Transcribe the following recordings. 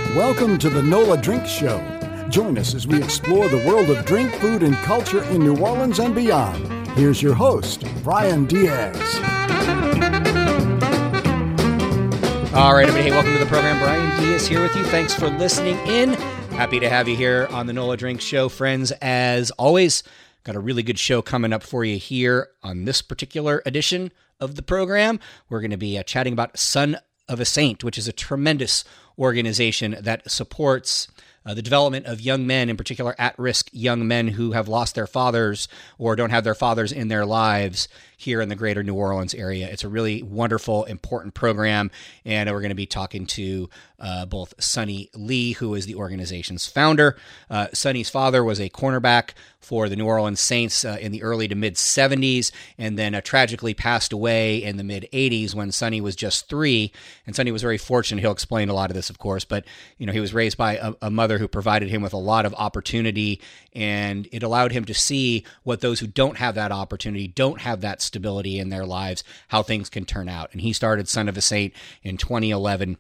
Welcome to the NOLA Drink Show. Join us as we explore the world of drink, food, and culture in New Orleans and beyond. Here's your host, Brian Diaz. All right, everybody. Hey, welcome to the program. Brian Diaz here with you. Thanks for listening in. Happy to have you here on the NOLA Drink Show, friends. As always, got a really good show coming up for you here on this particular edition of the program. We're going to be chatting about Son of a Saint, which is a tremendous organization that supports the development of young men, in particular at-risk young men who have lost their fathers or don't have their fathers in their lives here in the greater New Orleans area. It's a really wonderful, important program, and we're going to be talking to both Sonny Lee, who is the organization's founder. Sonny's father was a cornerback for the New Orleans Saints in the early to mid-'70s, and then tragically passed away in the mid-'80s when Sonny was just 3. And Sonny was very fortunate. He'll explain a lot of this, of course, but he was raised by a mother who provided him with a lot of opportunity, and it allowed him to see what those who don't have that opportunity, don't have that stability in their lives, how things can turn out. And he started Son of a Saint in 2011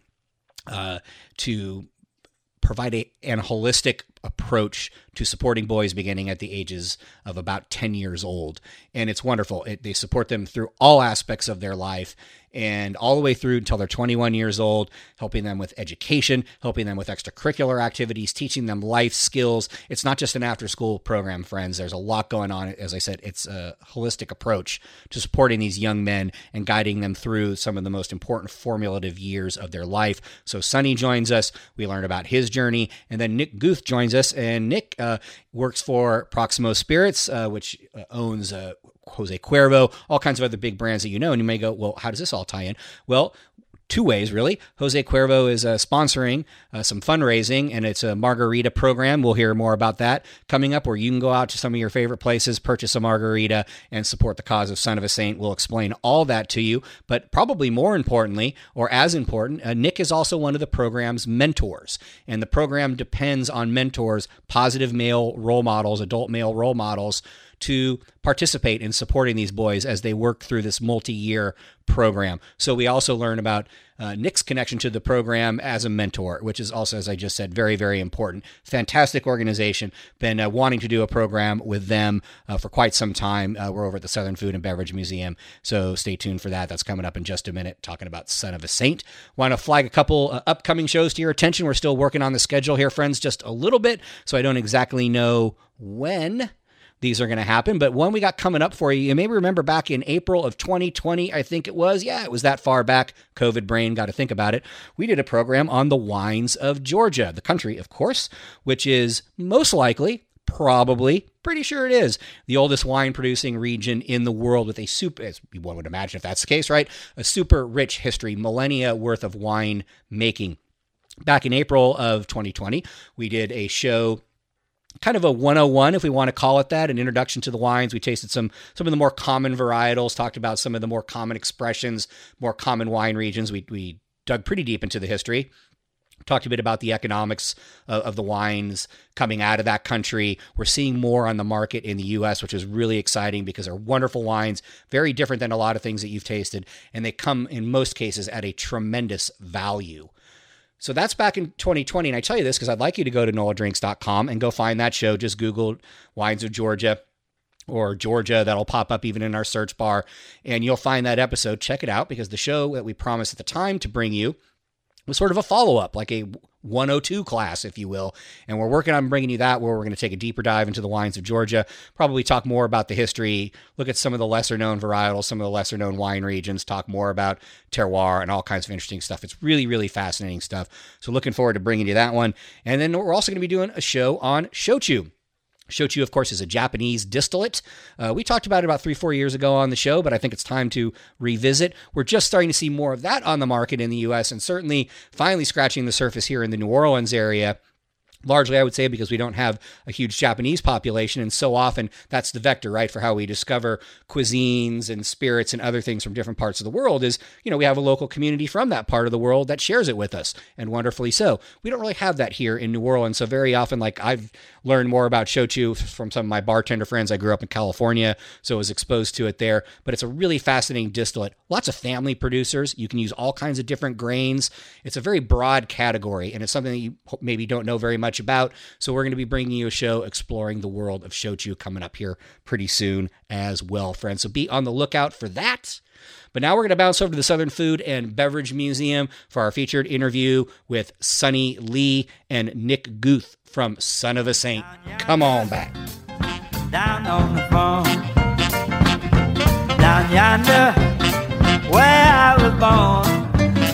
to provide an holistic approach to supporting boys beginning at the ages of about 10 years old. And it's wonderful. They support them through all aspects of their life and all the way through until they're 21 years old, helping them with education, helping them with extracurricular activities, teaching them life skills. It's not just an after-school program, friends. There's a lot going on. As I said, it's a holistic approach to supporting these young men and guiding them through some of the most important formative years of their life. So Sonny joins us. We learn about his journey. And then Nick Guth joins us. And Nick works for Proximo Spirits, which owns Jose Cuervo, all kinds of other big brands that you know. And you may go, well, how does this all tie in? Well, two ways, really. Jose Cuervo is sponsoring some fundraising, and it's a margarita program. We'll hear more about that coming up, where you can go out to some of your favorite places, purchase a margarita, and support the cause of Son of a Saint. We'll explain all that to you. But probably more importantly, or as important, Nick is also one of the program's mentors. And the program depends on mentors, positive male role models, adult male role models, to participate in supporting these boys as they work through this multi-year program. So we also learn about Nick's connection to the program as a mentor, which is also, as I just said, very, very important. Fantastic organization. Been wanting to do a program with them for quite some time. We're over at the Southern Food and Beverage Museum, so stay tuned for that. That's coming up in just a minute, talking about Son of a Saint. Want to flag a couple upcoming shows to your attention. We're still working on the schedule here, friends, just a little bit, so I don't exactly know when these are going to happen, but one we got coming up for you. You may remember back in April of 2020, I think it was. Yeah, it was that far back. COVID brain, got to think about it. We did a program on the wines of Georgia, the country, of course, which is most likely, probably, pretty sure it is, the oldest wine producing region in the world with a super, as one would imagine if that's the case, right? A super rich history, millennia worth of wine making. Back in April of 2020, we did a show, kind of a 101, if we want to call it that, an introduction to the wines. We tasted some of the more common varietals, talked about some of the more common expressions, more common wine regions. We dug pretty deep into the history, talked a bit about the economics of the wines coming out of that country. We're seeing more on the market in the U.S., which is really exciting because they're wonderful wines, very different than a lot of things that you've tasted, and they come, in most cases, at a tremendous value. So that's back in 2020, and I tell you this because I'd like you to go to noladrinks.com and go find that show. Just Google Wines of Georgia or Georgia. That'll pop up even in our search bar, and you'll find that episode. Check it out, because the show that we promised at the time to bring you was sort of a follow-up, like a 102 class, if you will. And we're working on bringing you that, where we're going to take a deeper dive into the wines of Georgia, probably talk more about the history, look at some of the lesser-known varietals, some of the lesser-known wine regions, talk more about terroir and all kinds of interesting stuff. It's really, really fascinating stuff. So looking forward to bringing you that one. And then we're also going to be doing a show on shochu. Shochu, of course, is a Japanese distillate. We talked about it about 3-4 years ago on the show, but I think it's time to revisit. We're just starting to see more of that on the market in the U.S., and certainly finally scratching the surface here in the New Orleans area Largely, I would say, because we don't have a huge Japanese population, and so often that's the vector, right, for how we discover cuisines and spirits and other things from different parts of the world is, we have a local community from that part of the world that shares it with us, and wonderfully so. We don't really have that here in New Orleans, so very often, I've learned more about shochu from some of my bartender friends. I grew up in California, so I was exposed to it there, but it's a really fascinating distillate. Lots of family producers. You can use all kinds of different grains. It's a very broad category, and it's something that you maybe don't know very much about. So we're going to be bringing you a show exploring the world of shochu coming up here pretty soon as well, friends. So be on the lookout for that. But now we're going to bounce over to the Southern Food and Beverage Museum for our featured interview with Sonny Lee and Nick Guth from Son of a Saint. Come on back. Down on the farm, down yonder, where I was born.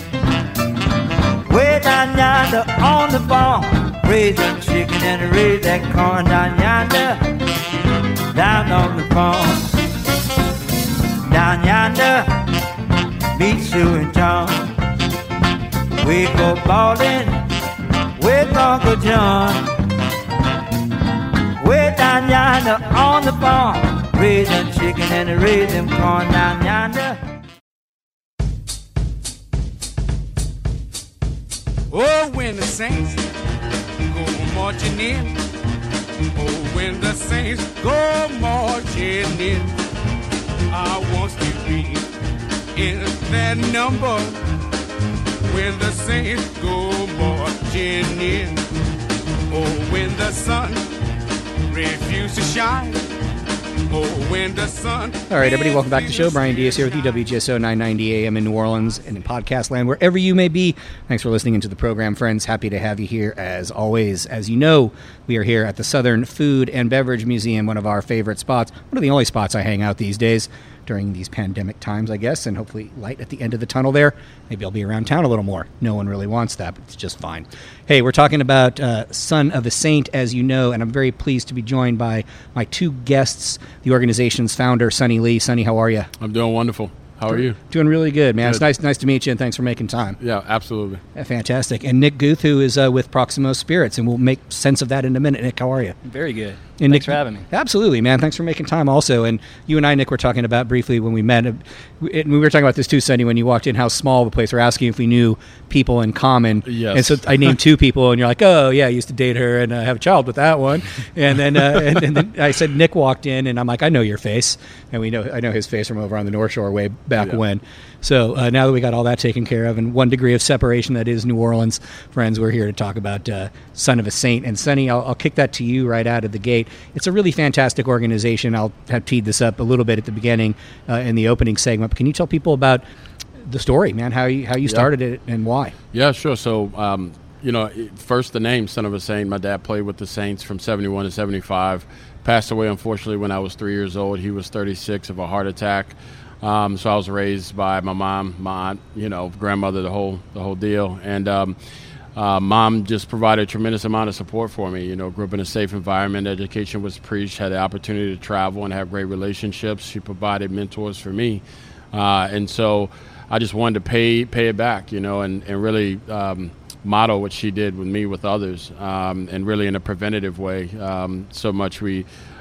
Way down yonder on the farm, raising chicken and raise that corn. Down yonder, down on the farm. Down yonder, meet Sue and John. We go ballin' with Uncle John. Way down yonder on the farm, raising chicken and raising corn. Down yonder. Oh, when the saints go marching in. Oh, when the saints go marching in. I want to be in that number. When the saints go marching in. Oh, when the sun refuses to shine. Oh, when the sun. All right, everybody, welcome back to the show. Brian Diaz here with you, WGSO 990 AM in New Orleans and in podcast land, wherever you may be. Thanks for listening into the program, friends. Happy to have you here as always. As you know, we are here at the Southern Food and Beverage Museum, one of our favorite spots, one of the only spots I hang out these days during these pandemic times, I guess, and hopefully light at the end of the tunnel there. Maybe I'll be around town a little more. No one really wants that, but it's just fine. Hey, we're talking about Son of a Saint, as you know, and I'm very pleased to be joined by my two guests, the organization's founder, Sonny Lee. Sonny, how are you? I'm doing wonderful. How are you? Doing really good, man. Good. It's nice to meet you, and thanks for making time. Yeah, absolutely. Yeah, fantastic. And Nick Guth, who is with Proximo Spirits, and we'll make sense of that in a minute. Nick, how are you? Very good. And Thanks for having me. Absolutely, man. Thanks for making time also. And you and I, Nick, were talking about briefly when we met, and we were talking about this too, Sonny, when you walked in, how small the place. We're asking if we knew people in common. Yes. And so I named two people, and you're like, oh, yeah, I used to date her and have a child with that one. And then and then I said, Nick walked in, and I'm like, I know your face. And I know his face from over on the North Shore way back when. So now that we got all that taken care of and one degree of separation that is New Orleans, friends, we're here to talk about Son of a Saint. And Sonny, I'll kick that to you right out of the gate. It's a really fantastic organization. I'll have teed this up a little bit at the beginning in the opening segment. But can you tell people about the story, man, how you started it and why? Yeah, sure. So, first the name, Son of a Saint. My dad played with the Saints from 71 to 75. Passed away, unfortunately, when I was 3 years old. He was 36 of a heart attack. So I was raised by my mom, my aunt, grandmother, the whole deal. And mom just provided a tremendous amount of support for me. Grew up in a safe environment. Education was preached. Had the opportunity to travel and have great relationships. She provided mentors for me. And so I just wanted to pay it back, and really model what she did with me with others, and really in a preventative way. So much we,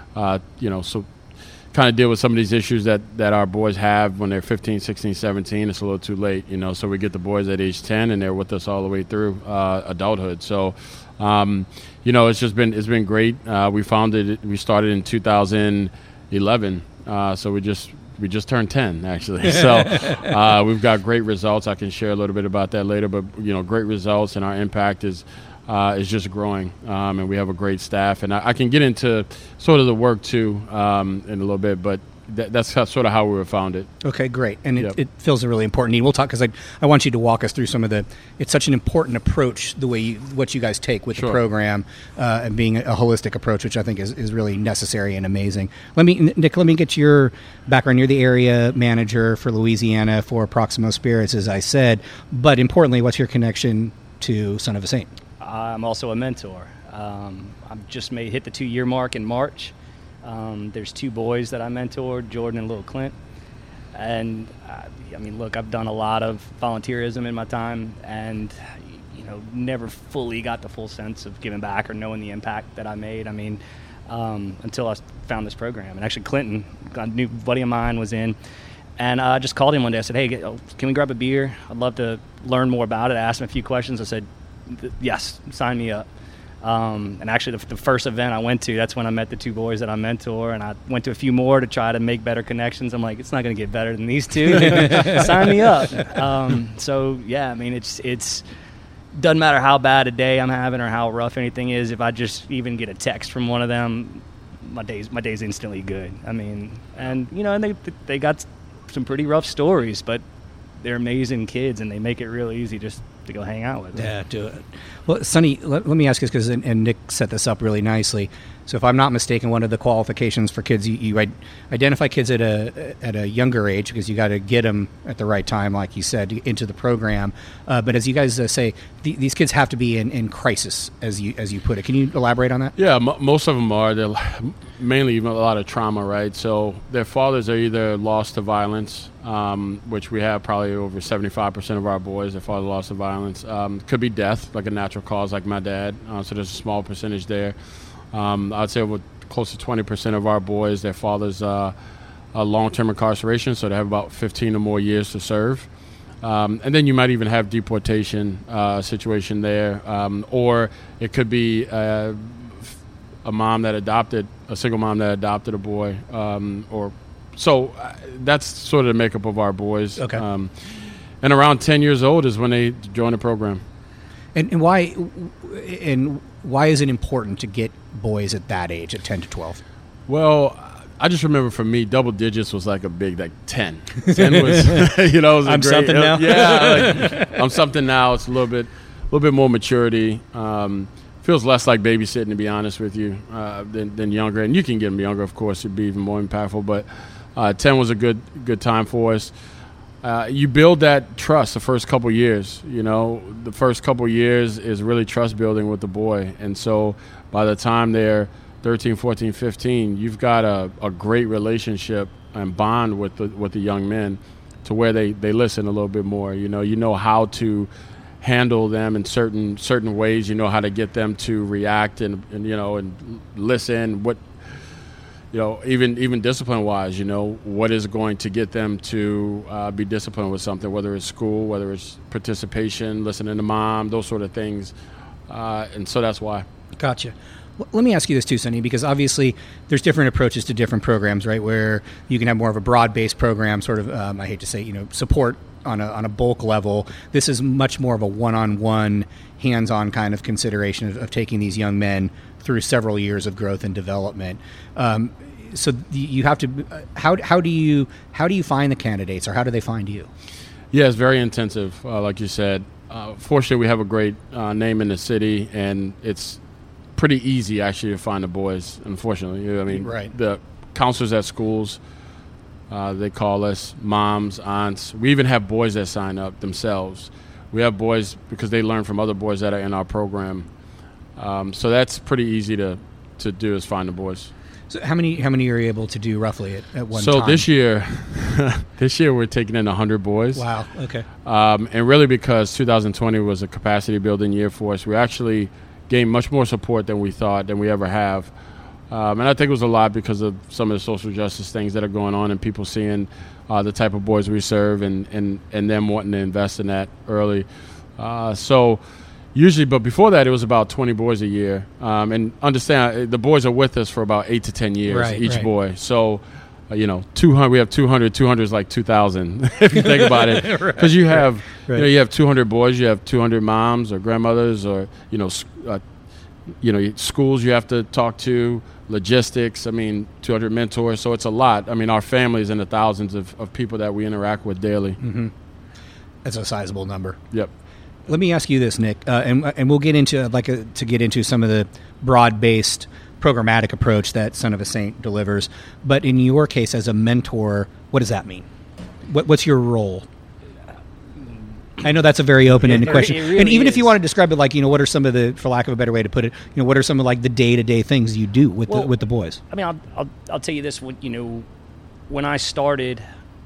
kind of deal with some of these issues that our boys have when they're 15, 16, 17. It's a little too late, so we get the boys at age 10 and they're with us all the way through adulthood. So, it's been great. We started in 2011. So we just turned 10 actually. So, we've got great results. I can share a little bit about that later, but great results, and our impact is just growing, and we have a great staff. And I can get into sort of the work too in a little bit, but that's sort of how we were founded. Okay, great. And it fills a really important need. We'll talk, because I want you to walk us through some of it's such an important approach, the way what you guys take with the program, and being a holistic approach, which I think is really necessary and amazing. Nick, let me get your background. You're the area manager for Louisiana for Proximo Spirits, as I said, but importantly, what's your connection to Son of a Saint? I'm also a mentor. I've just hit the 2-year mark in March. There's 2 boys that I mentored, Jordan and Little Clint. And, look, I've done a lot of volunteerism in my time. And, never fully got the full sense of giving back or knowing the impact that I made. I mean, until I found this program. And actually Clinton, a new buddy of mine, was in. And I just called him one day. I said, hey, can we grab a beer? I'd love to learn more about it. I asked him a few questions. I said, yes, sign me up. And actually the first event I went to, that's when I met the two boys that I mentor, and I went to a few more to try to make better connections. I'm like, it's not going to get better than these two. Sign me up. So, yeah, I mean, it's doesn't matter how bad a day I'm having or how rough anything is. If I just even get a text from one of them, my day's instantly good. I mean, and, and they got some pretty rough stories, but they're amazing kids, and they make it real easy just to go hang out with them. Yeah, do it. Well, Sonny, let me ask you this, because and Nick set this up really nicely. So if I'm not mistaken, one of the qualifications for kids, you identify kids at a younger age, because you got to get them at the right time, like you said, into the program. But as you guys say, these kids have to be in crisis, as you put it. Can you elaborate on that? Yeah, most of them are. They're mainly even a lot of trauma, right? So their fathers are either lost to violence, which we have probably over 75% of our boys. Their father lost to violence. Could be death, like a natural cause, like my dad. So there's a small percentage there. I'd say over close to 20% of our boys, their fathers are long-term incarceration, so they have about 15 or more years to serve. And then you might even have deportation situation there, or it could be a single mom that adopted a boy, that's sort of the makeup of our boys. Okay. And around 10 years old is when they join the program. And why is it important to get boys at that age, at 10 to 12? Well, I just remember for me, double digits was like a big, 10. 10 was, was I'm something now. Yeah, I'm something now. It's a little bit more maturity. Feels less like babysitting, to be honest with you, than younger. And you can get them younger, of course, it'd be even more impactful. But 10 was a good time for us. You build that trust the first couple years. The first couple years is really trust building with the boy. And so by the time they're 13, 14, 15, you've got a great relationship and bond with the young men, to where they listen a little bit more. You know how to handle them in certain ways. You know how to get them to react and listen. What even discipline-wise, what is going to get them to be disciplined with something, whether it's school, whether it's participation, listening to mom, those sort of things. And so that's why. Gotcha. Well, let me ask you this too, Sonny, because obviously there's different approaches to different programs, right, where you can have more of a broad-based program, sort of, I hate to say, support on a bulk level. This is much more of a one-on-one, hands-on kind of consideration of taking these young men through several years of growth and development. So you have to. How do you find the candidates, or how do they find you? Yeah, it's very intensive, like you said. Fortunately, we have a great name in the city, and it's pretty easy actually to find the boys. Unfortunately, I mean, right. The counselors at schools, they call us, moms, aunts. We even have boys that sign up themselves. We have boys because they learn from other boys that are in our program. So that's pretty easy to do, is find the boys. So how many are you able to do roughly at one time? So this year we're taking in 100 boys. Wow. Okay. And really, because 2020 was a capacity building year for us, we actually gained much more support than we thought, than we ever have. And I think it was a lot because of some of the social justice things that are going on, and people seeing the type of boys we serve, and them wanting to invest in that early. So usually, but before that, it was about 20 boys a year. And understand, the boys are with us for about 8 to 10 years, each boy. So, 200, we have 200. 200 is like 2,000 if you think about it. Because you have, you have 200 boys, you have 200 moms or grandmothers, or schools you have to talk to, logistics. I mean, 200 mentors. So it's a lot. I mean, our families and the thousands of people that we interact with daily. Mm-hmm. That's a sizable number. Yep. Let me ask you this, Nick, and we'll get into to get into some of the broad-based programmatic approach that Son of a Saint delivers. But in your case, as a mentor, what does that mean? What's your role? I know that's a very open-ended question, really, and even if you want to describe it, like, what are some of the, for lack of a better way to put it, what are some of like the day-to-day things you do with the boys? I mean, I'll tell you this. When I started,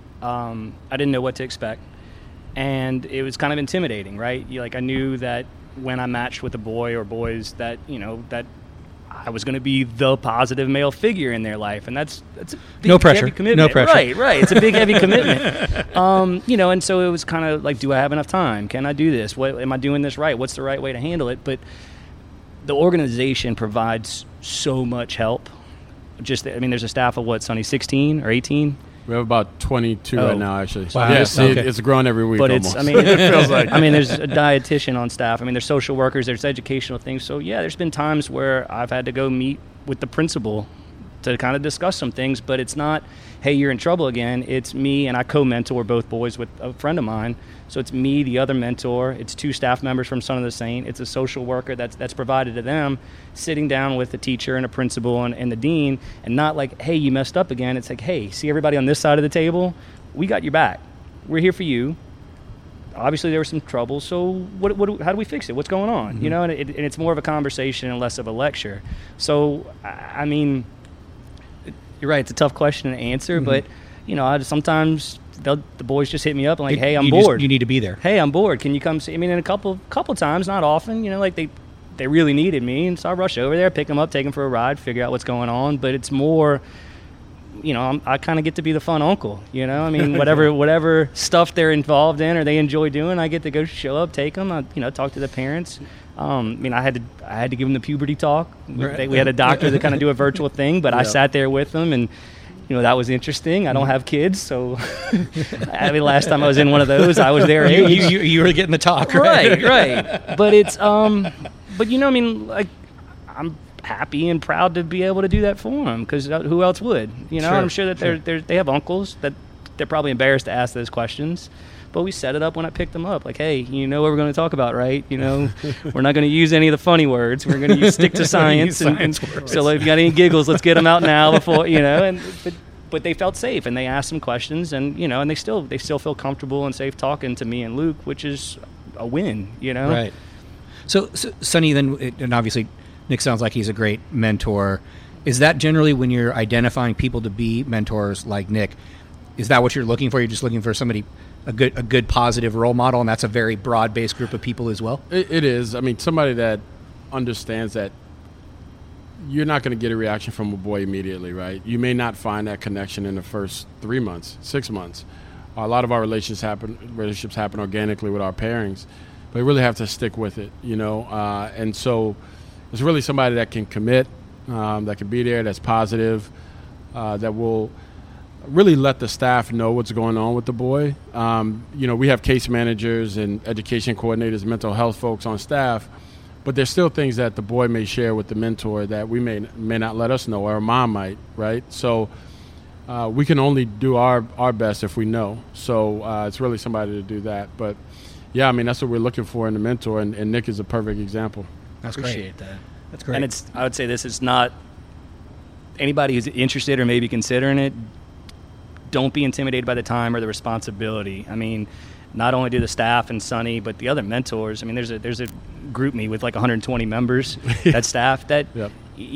I didn't know what to expect. And it was kind of intimidating, right? I knew that when I matched with a boy or boys that, that I was going to be the positive male figure in their life. And that's a big, No pressure. heavy commitment. No pressure. Right. It's a big, heavy commitment. And so it was kind of like, do I have enough time? Can I do this? What, am I doing this right? What's the right way to handle it? But the organization provides so much help. There's a staff of Sonny, 16 or 18? We have about 22 right now, actually. So Wow. yes, Okay. it's grown every week. But almost. it feels like. There's a dietitian on staff. There's social workers. There's educational things. So yeah, there's been times where I've had to go meet with the principal to kind of discuss some things. But it's not, hey, you're in trouble again. It's me, and I co-mentor both boys with a friend of mine. So it's me, the other mentor. It's 2 staff members from Son of the Saint. It's a social worker that's provided to them, sitting down with a teacher and a principal and the dean, and not like, hey, you messed up again. It's like, hey, see everybody on this side of the table? We got your back. We're here for you. Obviously, there was some trouble, so how do we fix it? What's going on? Mm-hmm. And it's more of a conversation and less of a lecture. So, you're right. It's a tough question to answer, but sometimes the boys just hit me up and like, hey, I'm bored. You need to be there. Hey, I'm bored. Can you come see? And a couple times, not often. They really needed me, and so I rush over there, pick them up, take them for a ride, figure out what's going on. But it's more, I kind of get to be the fun uncle. Whatever stuff they're involved in or they enjoy doing, I get to go show up, take them, talk to the parents. I had to give them the puberty talk. Right. We had a doctor that kind of do a virtual thing, but I sat there with them, and that was interesting. I don't have kids, so last time I was in one of those, I was their age. You were getting the talk, right? But it's I'm happy and proud to be able to do that for them, because who else would? Sure, I'm sure that they have uncles that they're probably embarrassed to ask those questions. But we set it up when I picked them up. Like, hey, what we're going to talk about, right? We're not going to use any of the funny words. We're going to stick to science. So if you got any giggles, let's get them out now before, But they felt safe, and they asked some questions, and and they still feel comfortable and safe talking to me and Luke, which is a win, Right. So Sonny, then, and obviously Nick sounds like he's a great mentor. Is that generally when you're identifying people to be mentors like Nick? Is that what you're looking for? You're just looking for somebody, a good positive role model, and that's a very broad-based group of people as well? It is. Somebody that understands that you're not going to get a reaction from a boy immediately, right? You may not find that connection in the first 3 months, 6 months. A lot of our relationships happen organically with our pairings, but we really have to stick with it, and so it's really somebody that can commit, that can be there, that's positive, that will really let the staff know what's going on with the boy. We have case managers and education coordinators, mental health folks on staff, but there's still things that the boy may share with the mentor that we may not let us know, or our mom might, right? So we can only do our best if we know. So it's really somebody to do that. But, yeah, that's what we're looking for in the mentor, and Nick is a perfect example. That's Appreciate great. that. That's great. And I would say this is not anybody who's interested or maybe considering it, don't be intimidated by the time or the responsibility. Not only do the staff and Sonny, but the other mentors. There's a group me with like 120 members, that staff that, Yep.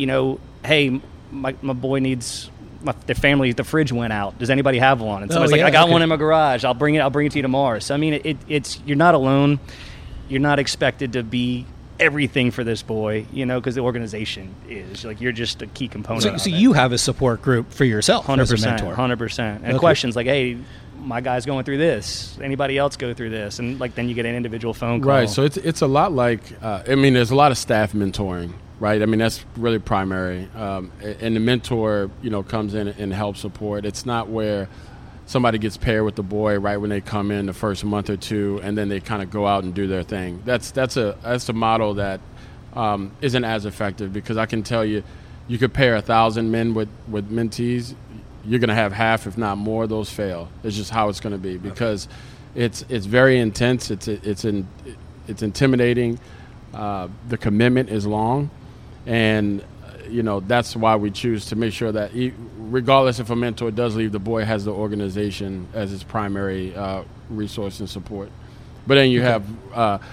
Hey, my boy needs, the family, the fridge went out. Does anybody have one? And somebody's yeah, I got okay. one in my garage. I'll bring it to you tomorrow. So, it's you're not alone. You're not expected to be everything for this boy, because the organization is you're just a key component. So you have a support group for yourself, 100%, as a mentor. 100%. And Okay. questions like, hey, my guy's going through this. Anybody else go through this? And then you get an individual phone call. Right. So it's a lot like there's a lot of staff mentoring, right? That's really primary, and the mentor comes in and helps support. It's not where somebody gets paired with the boy right when they come in the first month or two, and then they kind of go out and do their thing. That's a model that isn't as effective, because I can tell you could pair 1,000 men with mentees, you're going to have half, if not more, those fail. It's just how it's going to be, because it's very intense. It's intimidating. The commitment is long, and that's why we choose to make sure that regardless if a mentor does leave, the boy has the organization as its primary resource and support. But then you have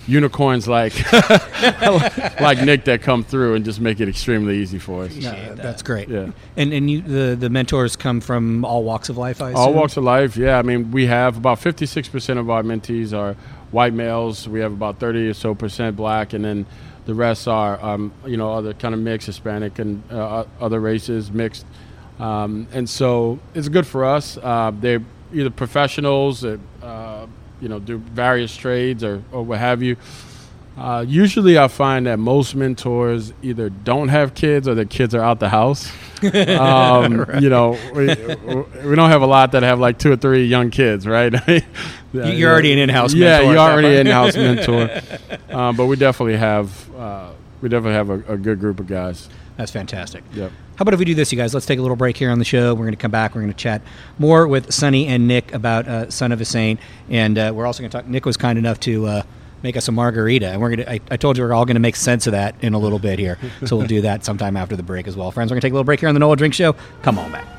unicorns like like Nick that come through and just make it extremely easy for us. That's great. Yeah. And you, the mentors come from all walks of life, I assume? All walks of life, yeah. I mean, we have about 56% of our mentees are white males. We have about 30 or so % black, and then the rest are, other kind of mixed, Hispanic and other races mixed. And so it's good for us. They're either professionals that, do various trades or what have you. Usually I find that most mentors either don't have kids or their kids are out the house. Right. We don't have a lot that have like 2 or 3 young kids, right? You're already an in-house mentor. Yeah, you're already an in-house mentor. But we definitely have a good group of guys. That's fantastic. Yep. How about if we do this, you guys? Let's take a little break here on the show. We're going to come back. We're going to chat more with Sonny and Nick about Son of a Saint. And we're also going to talk. Nick was kind enough to make us a margarita. And we're going to. I told you we're all going to make sense of that in a little bit here. So we'll do that sometime after the break as well. Friends, we're going to take a little break here on the Nola Drink Show. Come on back.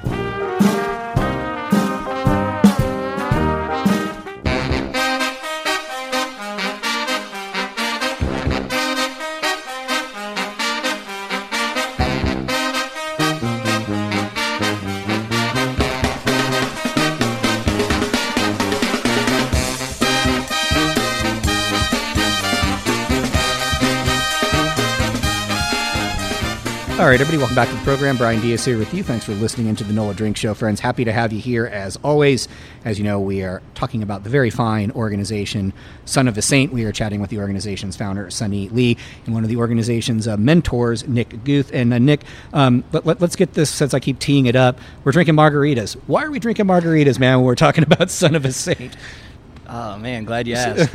All right, everybody, welcome back to the program. Brian Diaz here with you. Thanks for listening into the Nola Drink Show, friends. Happy to have you here as always. As you know, we are talking about the very fine organization, Son of a Saint. We are chatting with the organization's founder, Sonny Lee, and one of the organization's mentors, Nick Guth. And Nick, let's get this, since I keep teeing it up. We're drinking margaritas. Why are we drinking margaritas, man, when we're talking about Son of a Saint? Oh, man, glad you asked.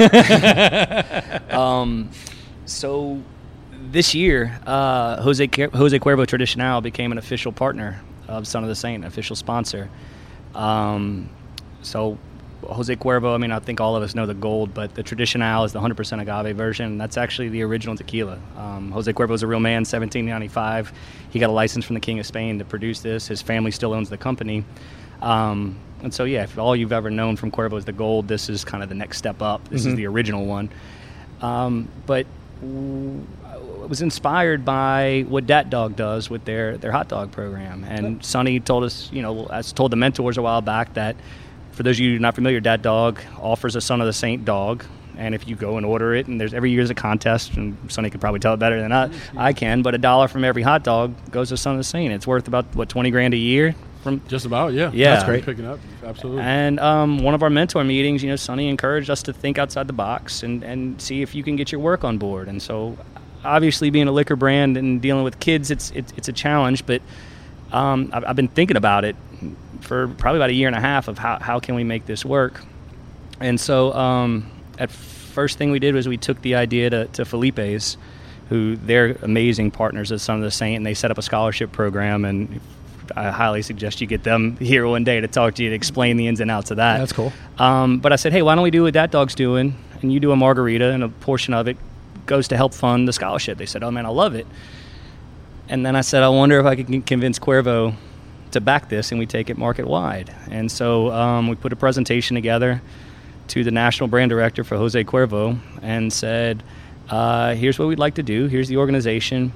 So this year, Jose Cuervo Tradicional became an official partner of Son of the Saint, an official sponsor. So Jose Cuervo, I think all of us know the gold, but the Tradicional is the 100% agave version. That's actually the original tequila. Jose Cuervo is a real man, 1795. He got a license from the King of Spain to produce this. His family still owns the company. And so, yeah, if all you've ever known from Cuervo is the gold, this is kind of the next step up. This is the original one. But it was inspired by what Dat Dog does with their hot dog program. And Sonny told us, I told the mentors a while back that, for those of you not familiar, Dat Dog offers a Son of the Saint dog. And if you go and order it, and every year's a contest, and Sonny could probably tell it better than I can, but $1 from every hot dog goes to Son of the Saint. It's worth about, $20,000 a year? From just about, yeah. That's great. Picking up, absolutely. And one of our mentor meetings, Sonny encouraged us to think outside the box and see if you can get your work on board. And so, obviously, being a liquor brand and dealing with kids, it's a challenge. But I've been thinking about it for probably about a year and a half of how can we make this work. And so, at first thing we did was we took the idea to Felipe's, who they're amazing partners at Son of the Saint, and they set up a scholarship program. And I highly suggest you get them here one day to talk to you, to explain the ins and outs of that. That's cool. But I said, hey, why don't we do what Dat Dog's doing, and you do a margarita, and a portion of it goes to help fund the scholarship. They said, oh, man, I love it. And then I said, I wonder if I can convince Cuervo to back this, and we take it market-wide. And so we put a presentation together to the national brand director for Jose Cuervo and said, here's what we'd like to do. Here's the organization.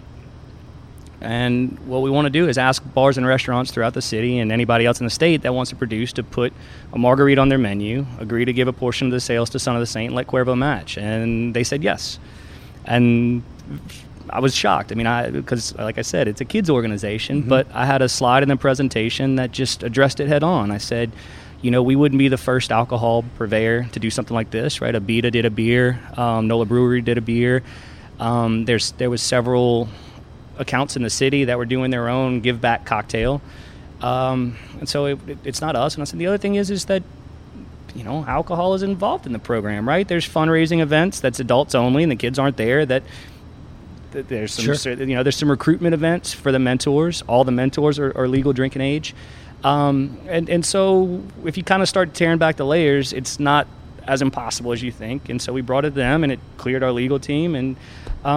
And what we want to do is ask bars and restaurants throughout the city and anybody else in the state that wants to produce to put a margarita on their menu, agree to give a portion of the sales to Son of the Saint, and let Cuervo match. And they said yes. And I was shocked. Because, like I said, it's a kids organization, but I had a slide in the presentation that just addressed it head on. I said, we wouldn't be the first alcohol purveyor to do something like this, right? Abita did a beer. Nola Brewery did a beer. There was several accounts in the city that were doing their own give back cocktail, and so it's not us. And I said the other thing is that alcohol is involved in the program, right? There's fundraising events that's adults only, and the kids aren't there. That there's some there's some recruitment events for the mentors. All the mentors are legal drinking age, and so if you kind of start tearing back the layers, it's not as impossible as you think. And so we brought it to them, and it cleared our legal team. And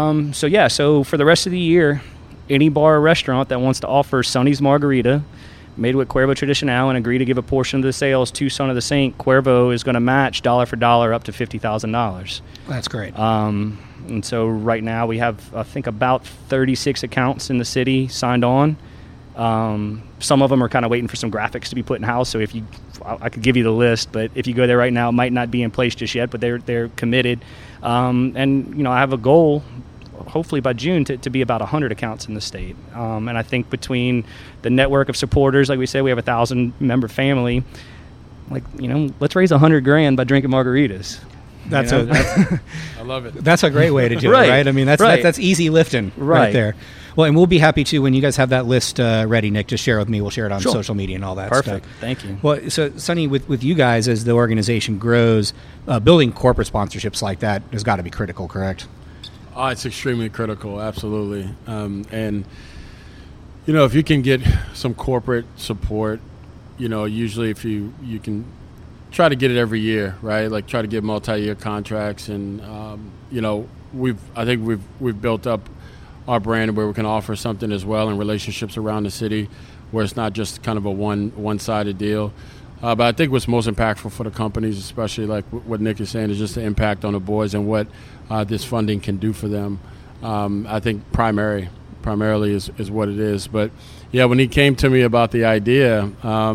so for the rest of the year, any bar or restaurant that wants to offer Sonny's Margarita made with Cuervo Tradicional and agree to give a portion of the sales to Son of the Saint, Cuervo is going to match dollar for dollar up to $50,000. That's great. And so right now we have, I think, about 36 accounts in the city signed on. Some of them are kind of waiting for some graphics to be put in house. So I could give you the list, but if you go there right now, it might not be in place just yet, but they're committed. And I have a goal, hopefully by June, to be about 100 accounts in the state. And I think between the network of supporters, like we said, we have a 1,000-member family. Let's raise $100,000 by drinking margaritas. I love it. That's a great way to do Right. it, right? I mean, that's easy lifting right there. Well, and we'll be happy to, when you guys have that list ready, Nick, just share it with me. We'll share it on social media and all that Perfect. stuff. Thank you. Well, so, Sonny, with you guys, as the organization grows, building corporate sponsorships like that has got to be critical, correct? Oh, it's extremely critical, absolutely. And, if you can get some corporate support, usually if you can try to get it every year, right? Like try to get multi-year contracts, and I think we've built up our brand where we can offer something as well, and relationships around the city where it's not just kind of a one-sided deal. But I think what's most impactful for the companies, especially like what Nick is saying, is just the impact on the boys and what this funding can do for them. I think primarily is what it is. But yeah, when he came to me about the idea,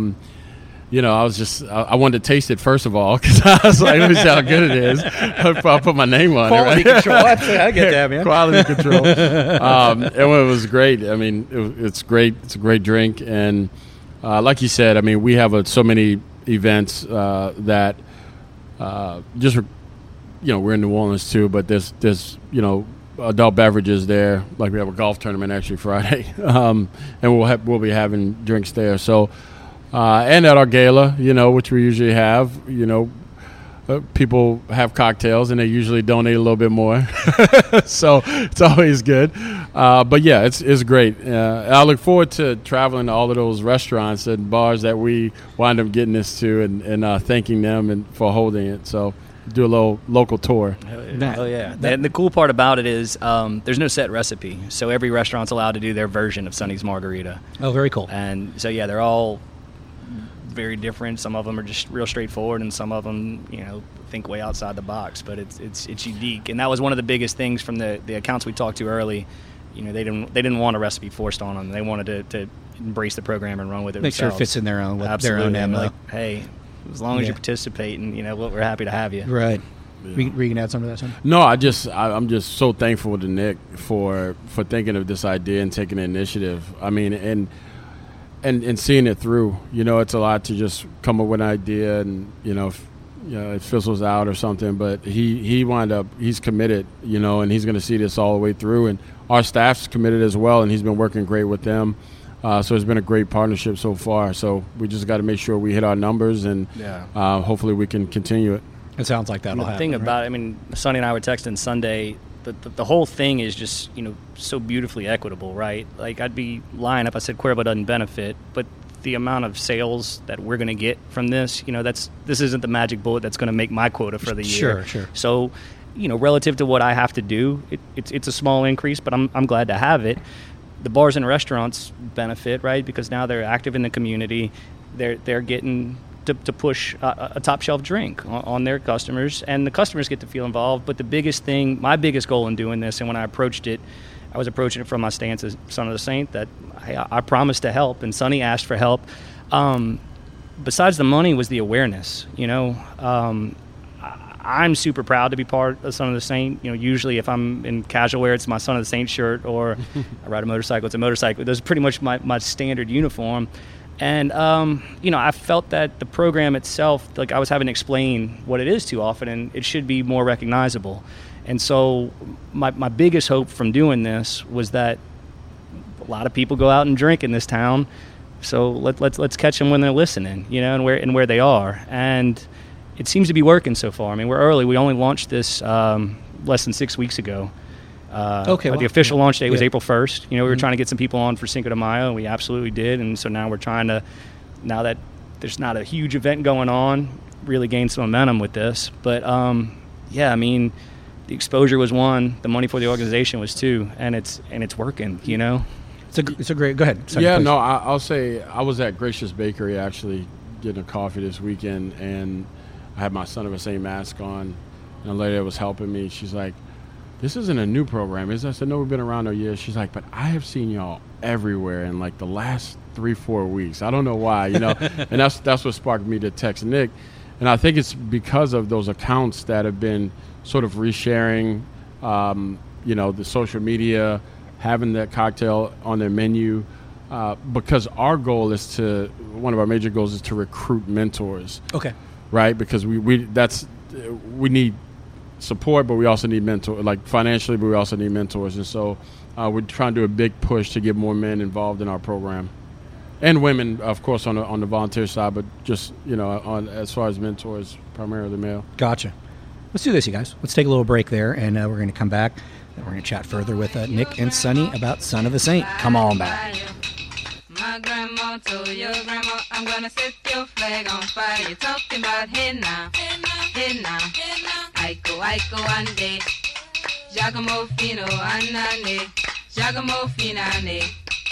I wanted to taste it first of all, because I was like, let me see how good it is. I'll put my name on Quality it. Right? control. I get that, man. Quality control. And it was great. I mean, it's great. It's a great drink. And like you said, I mean, we have so many events that we're in New Orleans too, but there's adult beverages there. Like we have a golf tournament actually Friday, and we'll be having drinks there. So. And at our gala, which we usually have, people have cocktails and they usually donate a little bit more. So it's always good. But yeah, it's great. I look forward to traveling to all of those restaurants and bars that we wind up getting this to, and thanking them for holding it. So do a little local tour. Oh yeah. And the cool part about it is there's no set recipe. So every restaurant's allowed to do their version of Sonny's Margarita. Oh, very cool. And so yeah, they're all very different. Some of them are just real straightforward, and some of them, think way outside the box. But it's unique, and that was one of the biggest things from the accounts we talked to early. They didn't want a recipe forced on them. They wanted to embrace the program and run with it. Make themselves. sure it fits in their own Absolutely. MO. Like, hey, as long as you participate, and we're happy to have you. Right. Yeah. Were you going to add something to that, son? No, I'm just so thankful to Nick for thinking of this idea and taking the initiative. I mean, and seeing it through. It's a lot to just come up with an idea and it fizzles out or something. But he's committed, and he's going to see this all the way through. And our staff's committed as well, and he's been working great with them. So it's been a great partnership so far. So we just got to make sure we hit our numbers, and hopefully we can continue it. It sounds like that'll happen. The thing about it, I mean, Sonny and I were texting Sunday. The whole thing is just, so beautifully equitable, right? Like, I'd be lying if I said Cuervo doesn't benefit, but the amount of sales that we're going to get from this, this isn't the magic bullet that's going to make my quota for the year. Sure. So, relative to what I have to do, it's a small increase, but I'm glad to have it. The bars and restaurants benefit, right? Because now they're active in the community. They're getting to push a top shelf drink on their customers, and the customers get to feel involved. But the biggest thing, my biggest goal in doing this, and when I approached it, I was approaching it from my stance as Son of the Saint, that I promised to help, and Sonny asked for help. Besides the money was the awareness. I'm super proud to be part of Son of the Saint. Usually if I'm in casual wear, it's my Son of the Saint shirt, or I ride a motorcycle, it's a motorcycle. Those are pretty much my standard uniform. And, I felt that the program itself, like, I was having to explain what it is too often, and it should be more recognizable. And so my biggest hope from doing this was that a lot of people go out and drink in this town. So let's catch them when they're listening, and where they are. And it seems to be working so far. I mean, we're early. We only launched this less than 6 weeks ago. The official launch date was April 1st. We were trying to get some people on for Cinco de Mayo, and we absolutely did. And so now we're trying to, now that there's not a huge event going on, really gain some momentum with this. But, I mean, the exposure was one, the money for the organization was two, and it's working, It's a great. Go ahead. Sorry, Yeah, please. no, I'll say I was at Gracious Bakery actually getting a coffee this weekend, and I had my Son of a Saint mask on, and a lady that was helping me, she's like, "This isn't a new program, is it?" I said, "No, we've been around a year." She's like, "But I have seen y'all everywhere in like the last 3-4 weeks. I don't know why, you know." And that's what sparked me to text Nick, and I think it's because of those accounts that have been sort of resharing, you know, the social media, having that cocktail on their menu, because our goal is one of our major goals is to recruit mentors. Okay. Right, because we need support, but we also need like financially, but we also need mentors, and so we're trying to do a big push to get more men involved in our program, and women, of course, on the volunteer side, but just, you know, on as far as mentors, primarily male. Gotcha. Let's do this, you guys. Let's take a little break there, and we're going to come back, and we're going to chat further with Nick and Sonny about Son of a Saint. Come on back. My grandma told your grandma, I'm gonna set your flag on fire. You're talking about hey now, Aiko, ande, Giacomo Fino, anane, Giacomo Finane.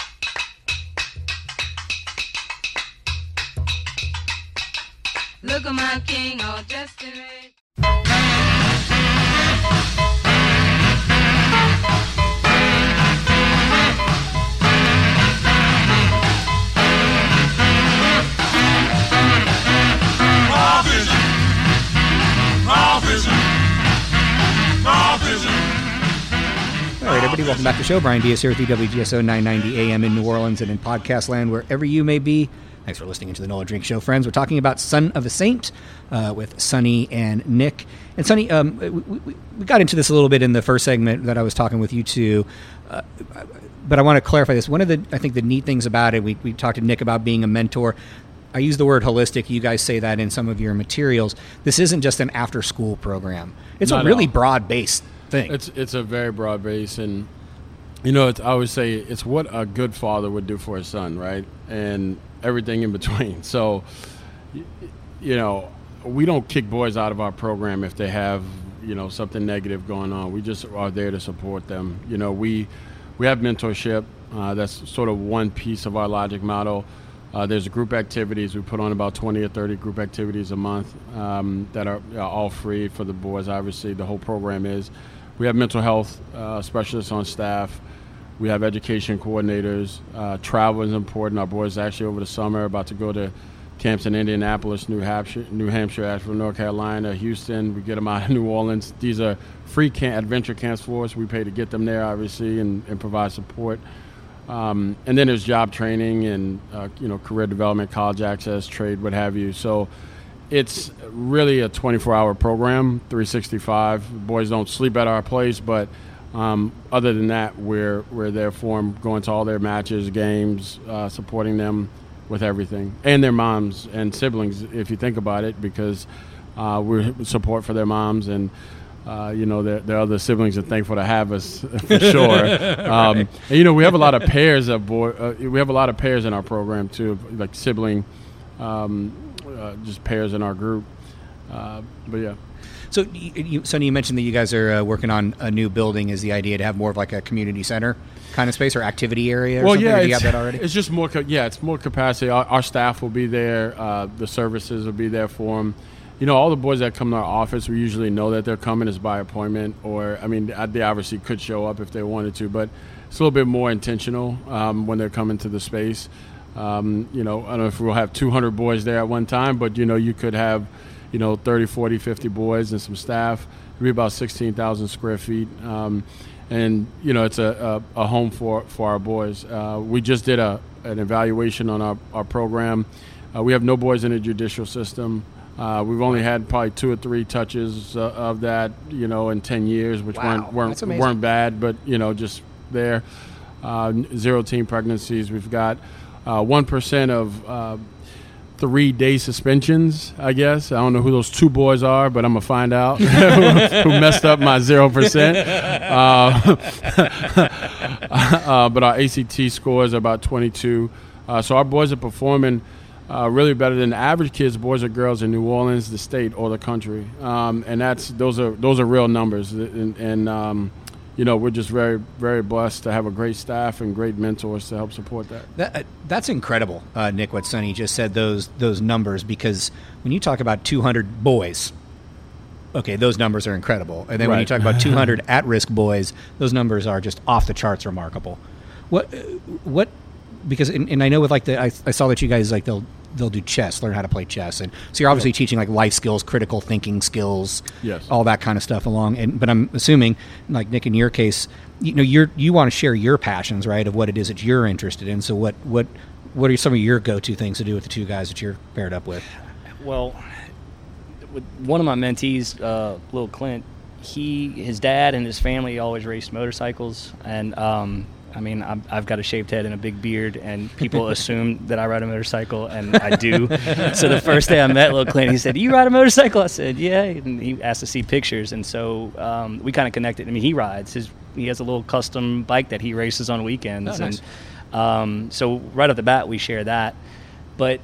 Look at my king, all dressed in red. All right, everybody, welcome back to the show. Brian Diaz here with you, WGSO 990 AM in New Orleans and in podcast land, wherever you may be. Thanks for listening to the NOLA Drink Show, friends. We're talking about Son of a Saint with Sonny and Nick. And Sonny, we got into this a little bit in the first segment that I was talking with you two, but I want to clarify this. One of the, I think, the neat things about it, we talked to Nick about being a mentor. I use the word holistic. You guys say that in some of your materials. This isn't just an after-school program. It's a really broad-based thing. It's a very broad base, and you know, I always say it's what a good father would do for his son, right? And everything in between. So, you know, we don't kick boys out of our program if they have, you know, something negative going on. We just are there to support them. You know, we have mentorship. That's sort of one piece of our Logic model. There's group activities. We put on about 20 or 30 group activities a month that are all free for the boys. Obviously, the whole program is. We have mental health specialists on staff. We have education coordinators. Travel is important. Our boys actually over the summer are about to go to camps in Indianapolis, New Hampshire, Asheville, North Carolina, Houston. We get them out of New Orleans. These are free adventure camps for us. We pay to get them there, obviously, and provide support. And then there's job training and you know, career development, college access, trade, what have you. So it's really a 24-hour program, 365. Boys don't sleep at our place, but other than that, we're there for them, going to all their matches, games, supporting them with everything, and their moms and siblings, if you think about it, because we're support for their moms, and you know, their other siblings are thankful to have us for sure. And, you know, we have a lot of pairs of we have a lot of pairs in our program too, like sibling, just pairs in our group. But yeah. So, Sonny, you mentioned that you guys are working on a new building. Is the idea to have more of like a community center kind of space or activity area? Or well, something? yeah, or do you have that already? It's just more. It's more capacity. Our staff will be there. The services will be there for them. You know, all the boys that come to our office, we usually know that they're coming is by appointment, or I mean, they obviously could show up if they wanted to, but it's a little bit more intentional when they're coming to the space. You know, I don't know if we'll have 200 boys there at one time, but you know, you could have, you know, 30, 40, 50 boys and some staff. It'll be about 16,000 square feet. And, you know, it's a home for our boys. We just did an evaluation on our program. We have no boys in the judicial system. We've only had probably 2 or 3 touches of that, you know, in 10 years, which weren't bad, but, you know, just there. 0 teen pregnancies. We've got 1% of 3-day suspensions, I guess. I don't know who those 2 boys are, but I'm going to find out who messed up my 0%. But our ACT scores are about 22. So our boys are performing really better than the average kids, boys or girls, in New Orleans, the state, or the country. And those are real numbers. And you we're just very, very blessed to have a great staff and great mentors to help support that. That's incredible, Nick, what Sonny just said, those numbers, because when you talk about 200 boys, okay, those numbers are incredible. And then when you talk about 200 at-risk boys, those numbers are just off the charts remarkable. What? Because and I know with I saw that you guys they'll do chess, learn how to play chess, and so you're obviously teaching life skills, critical thinking skills, yes, all that kind of stuff along. But I'm assuming, Nick, in your case, you want to share your passions, right, of what it is that you're interested in. So what are some of your go-to things to do with the two guys that you're paired up with? Well, with one of my mentees, little Clint, his dad and his family always raced motorcycles, and I've got a shaved head and a big beard, and people assume that I ride a motorcycle, and I do. So the first day I met little Clint, he said, "You ride a motorcycle?" I said, "Yeah," and he asked to see pictures, and so we kind of connected. He rides. He has a little custom bike that he races on weekends. Oh, nice. And so right off the bat, we share that. But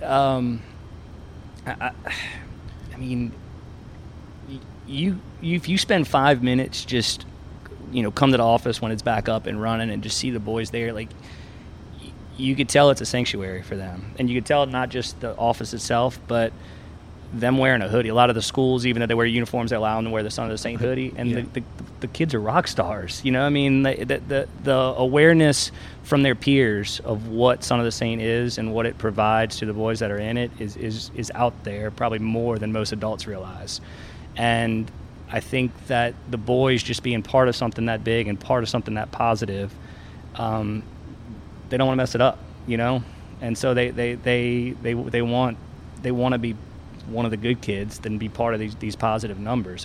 if you spend 5 minutes just come to the office when it's back up and running and just see the boys there, you could tell it's a sanctuary for them. And you could tell not just the office itself, but them wearing a hoodie. A lot of the schools, even though they wear uniforms, they allow them to wear the Son of the Saint hoodie. And the kids are rock stars. The awareness from their peers of what Son of the Saint is and what it provides to the boys that are in it is out there, probably more than most adults realize. And I think that the boys just being part of something that big and part of something that positive, they don't want to mess it up, and so they want to be one of the good kids, then be part of these positive numbers.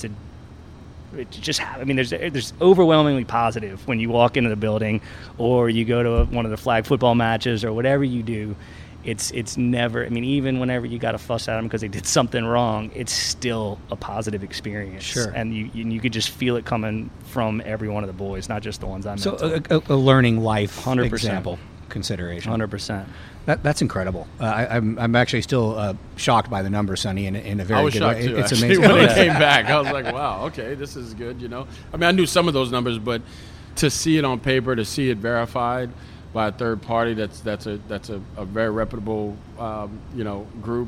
There's overwhelmingly positive when you walk into the building, or you go to one of the flag football matches, or whatever you do. It's never, even whenever you got to fuss at them because they did something wrong, it's still a positive experience. Sure. And you could just feel it coming from every one of the boys, not just the ones I met. So a learning life 100%. Example consideration. 100%. That's incredible. I'm actually still shocked by the numbers, Sonny, in a very good way. I was shocked too, It's actually, amazing. when they came back. I was like, wow, okay, this is good, I knew some of those numbers, but to see it on paper, to see it verified by a third party, that's a very reputable group.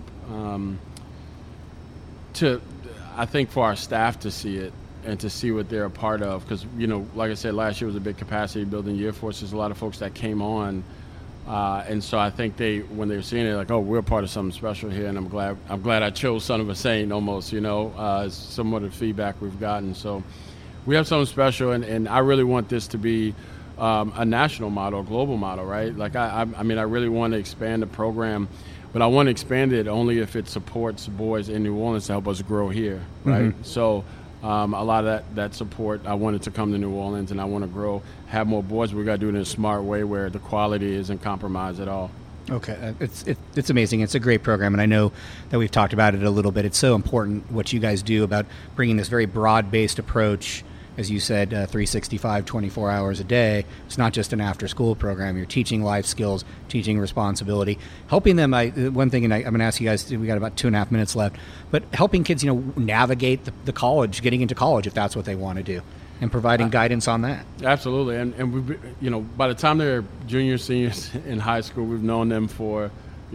I think for our staff to see it and to see what they're a part of, because like I said, last year was a big capacity building year for us. There's a lot of folks that came on, and so I think when they were seeing it, oh, we're part of something special here, and I'm glad I chose Son of a Saint almost. Is somewhat of the feedback we've gotten. So we have something special, and I really want this to be a national model, a global model, right? I really want to expand the program, but I want to expand it only if it supports boys in New Orleans to help us grow here, right? Mm-hmm. So a lot of that support, I want it to come to New Orleans, and I want to grow, have more boys, but we got to do it in a smart way where the quality isn't compromised at all. Okay, it's amazing. It's a great program, and I know that we've talked about it a little bit. It's so important what you guys do about bringing this very broad-based approach. As you said, 365, 24 hours a day. It's not just an after-school program. You're teaching life skills, teaching responsibility, helping them. One thing, and I'm going to ask you guys, we got about 2.5 minutes left, but helping kids, navigate the college, getting into college if that's what they want to do, and providing guidance on that. Absolutely, and we've, by the time they're juniors, seniors in high school, we've known them for,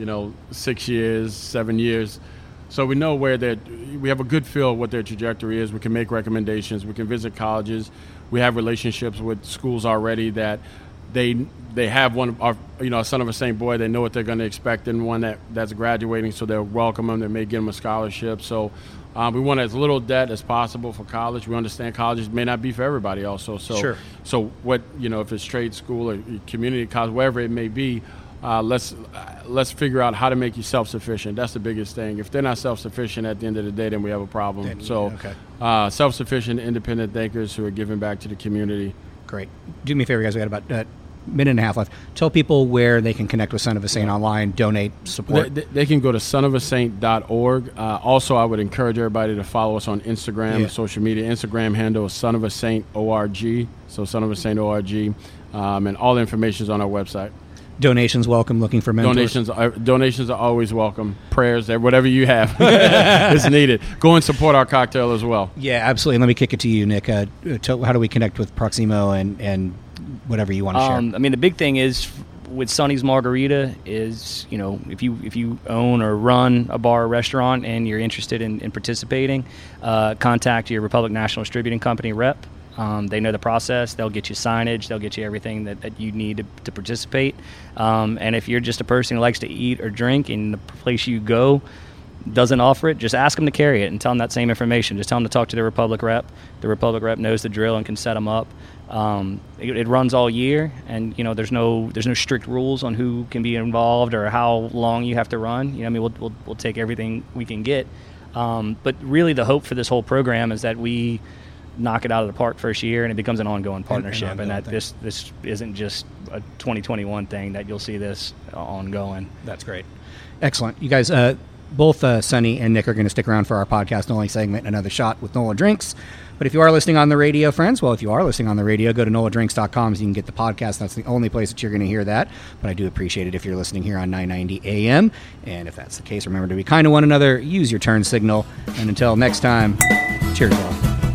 6 years, 7 years. So we know we have a good feel of what their trajectory is. We can make recommendations. We can visit colleges. We have relationships with schools already that they have one, a Son of a Saint boy. They know what they're going to expect in one that's graduating, so they'll welcome them. They may give them a scholarship. So we want as little debt as possible for college. We understand colleges may not be for everybody also. So, sure. So what, if it's trade school or community college, wherever it may be, let's figure out how to make you self-sufficient. That's the biggest thing. If they're not self-sufficient at the end of the day, then we have a problem. Self-sufficient, independent thinkers who are giving back to the community. Great. Do me a favor, guys. We got about a minute and a half left. Tell people where they can connect with Son of a Saint online, donate, support. They can go to sonofasaint.org. Also, I would encourage everybody to follow us on Instagram, social media. Instagram handle is Son of a Saint ORG. So Son of a Saint ORG. And all the information is on our website. Donations welcome. Looking for mentors. Donations are always welcome. Prayers, whatever you have is needed. Go and support our cocktail as well. Yeah, absolutely. And let me kick it to you, Nick. How do we connect with Proximo and whatever you want to share? I mean, the big thing is with Sonny's Margarita is, if you own or run a bar or restaurant and you're interested in participating, contact your Republic National Distributing Company rep. They know the process. They'll get you signage. They'll get you everything that you need to participate. And if you're just a person who likes to eat or drink and the place you go doesn't offer it, just ask them to carry it and tell them that same information. Just tell them to talk to the Republic rep. The Republic rep knows the drill and can set them up. It runs all year, and there's no strict rules on who can be involved or how long you have to run. We'll take everything we can get. But really, the hope for this whole program is that we knock it out of the park first year and it becomes an ongoing partnership, and that this isn't just a 2021 thing, that you'll see this ongoing. That's great. Excellent. You guys, both Sonny and Nick are going to stick around for our podcast only segment, Another Shot with NOLA Drinks. But if you are listening on the radio, friends, if you are listening on the radio, go to NOLADrinks.com so you can get the podcast. That's the only place that you're going to hear that. But I do appreciate it if you're listening here on 990 AM. And if that's the case, remember to be kind to one another, use your turn signal. And until next time, cheers all.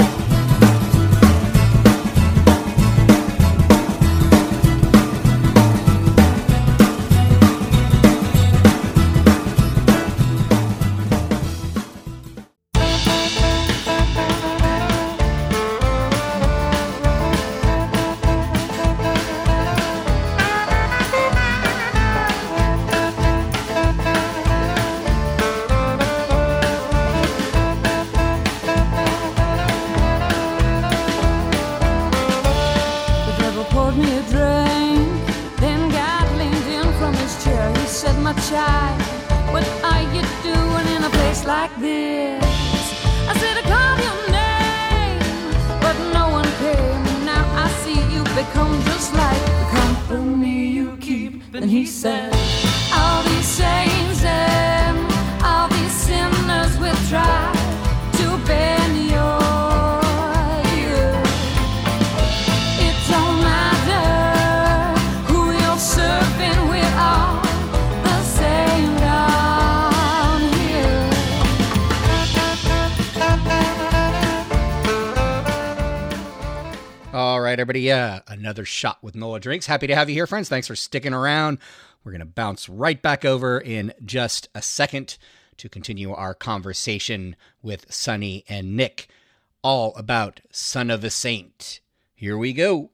Everybody, another shot with NOLA Drinks. Happy to have you here, friends. Thanks for sticking around. We're going to bounce right back over in just a second to continue our conversation with Sonny and Nick, all about Son of a Saint. Here we go.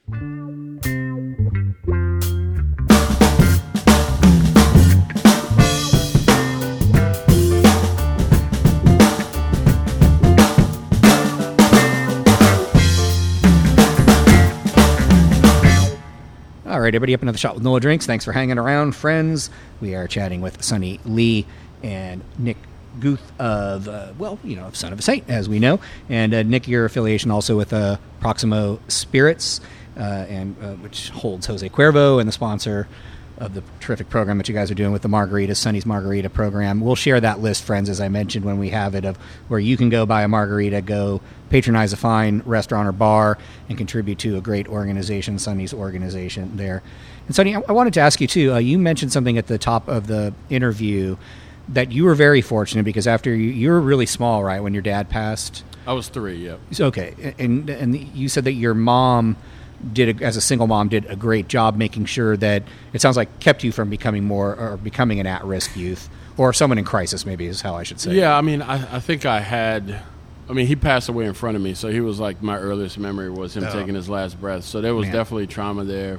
All right, everybody, up another shot with NOLA Drinks. Thanks for hanging around, friends. We are chatting with Sonny Lee and Nick Guth of, Son of a Saint, as we know. And Nick, your affiliation also with Proximo Spirits, which holds Jose Cuervo and the sponsor of the terrific program that you guys are doing with the margaritas, Sonny's Margarita program. We'll share that list, friends, as I mentioned, when we have it, of where you can go buy a margarita, go patronize a fine restaurant or bar, and contribute to a great organization, Sonny's organization there. And Sonny, I wanted to ask you, too, you mentioned something at the top of the interview that you were very fortunate because after you were really small, right, when your dad passed? I was 3, yeah. Okay, and you said that your mom as a single mom, did a great job making sure that, it sounds like, kept you from becoming an at-risk youth, or someone in crisis, maybe is how I should say. Yeah, I mean, I think he passed away in front of me, so he was like, my earliest memory was him taking his last breath. So there was definitely trauma there.